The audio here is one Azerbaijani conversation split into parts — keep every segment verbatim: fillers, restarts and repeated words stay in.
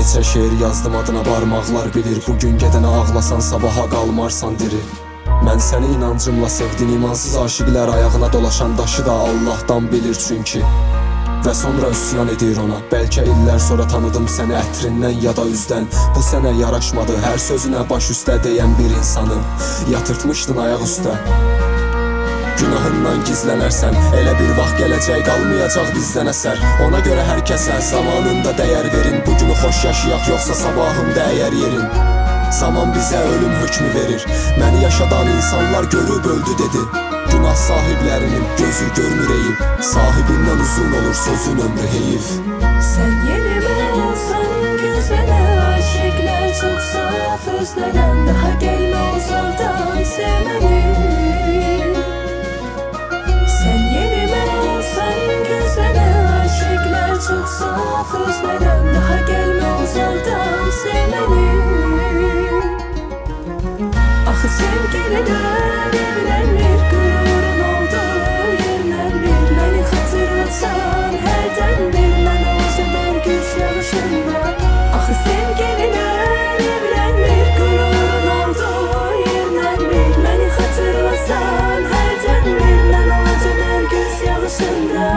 neçə şeir yazdım adına barmaqlar bilir. Bugün gedənə ağlasan sabaha qalmarsan diri. Mən səni inancımla sevdim, imansız aşiqlər ayağına dolaşan daşı da Allah'tan bilir çünki. Və sonra üsyan edir ona. Bəlkə illər sonra tanıdım səni ətrindən ya da üzdən. Bu sənə yaraşmadı, hər sözünə baş üstə deyən bir insanı yatırtmışdın ayaq üstə. Günahından gizlənərsən, elə bir vaxt gələcək, qalmayacaq bizdən əsər. Ona görə hər kəsə zamanında dəyər verin. Bugünü xoş yaşayaq, yoxsa sabahında əyər yerin. Zaman bizə ölüm hökmü verir. Məni yaşadan insanlar görüb öldü dedi. Günah sahiblərinin gözü görmür eyib. Sahibindən uzun olur sözün ömrü heyif. Sen yerime olsan gözlere aşıklar çok saf özlerden. Daha gelme uzaktan sevmeni. Sen yerime olsan gözlere aşıklar çok saf özlerden. Daha gelme uzaktan sevmeni. Ah sevgililer evlenir gururun olduğu yerden bir. Beni hatırlatsan herden bir. Ben olacağım göz yaşında. Ah sevgililer evlenir gururun olduğu yerden bir. Beni hatırlatsan herden bir. Ben olacağım göz yaşında.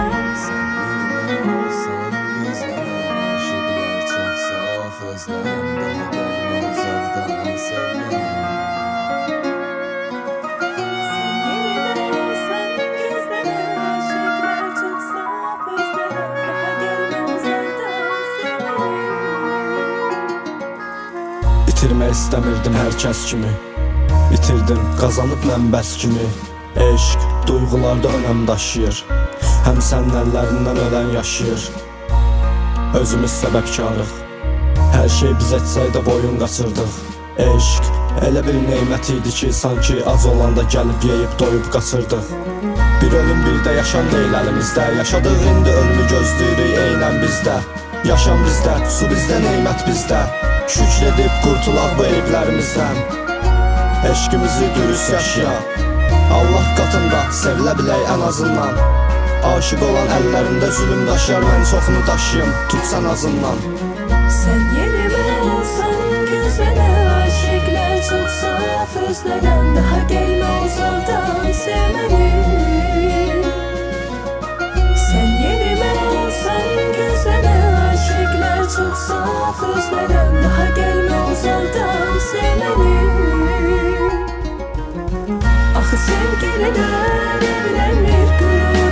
Aşıqlar çox saf özlərim, daha gəlmə uzaqdan sevməni. İtirmək istəmirdim hər kəs kimi. İtirdim, qazanıb mənbəs kimi. Eşq, duyğularda önəm daşıyır. Həm sənin əllərindən ölən yaşayır. Özümüz səbəbkarıq. Hər şey biz etsək də boyun qaçırdıq. Eşq, elə bir neymət idi ki, sanki az olanda gəlib yeyib doyub qaçırdıq. Bir ölüm bir də yaşam deyil əlimizdə. Yaşadıq indi ölümü gözləyirik eynən bizdə. Yaşam bizdə, su bizdə, neymət bizdə. Şükr edib qurtulaq bu eyblərimizdən. Eşqimizi dürüst yaşaya, Allah qatında sevilə bilək ən azından. Aşıq olan əllərində zülüm daşıyar, mən çoxunu daşıyım, tutsan azından. Sen yerime olsan gözlere aşıklar çok saf özlerden. Daha gelme uzaktan sevmeni. Sen yerime olsan gözlere aşıklar çok saf özlerden. Daha gelme uzaktan sevmeni. Ah sevgililer evlenir gurur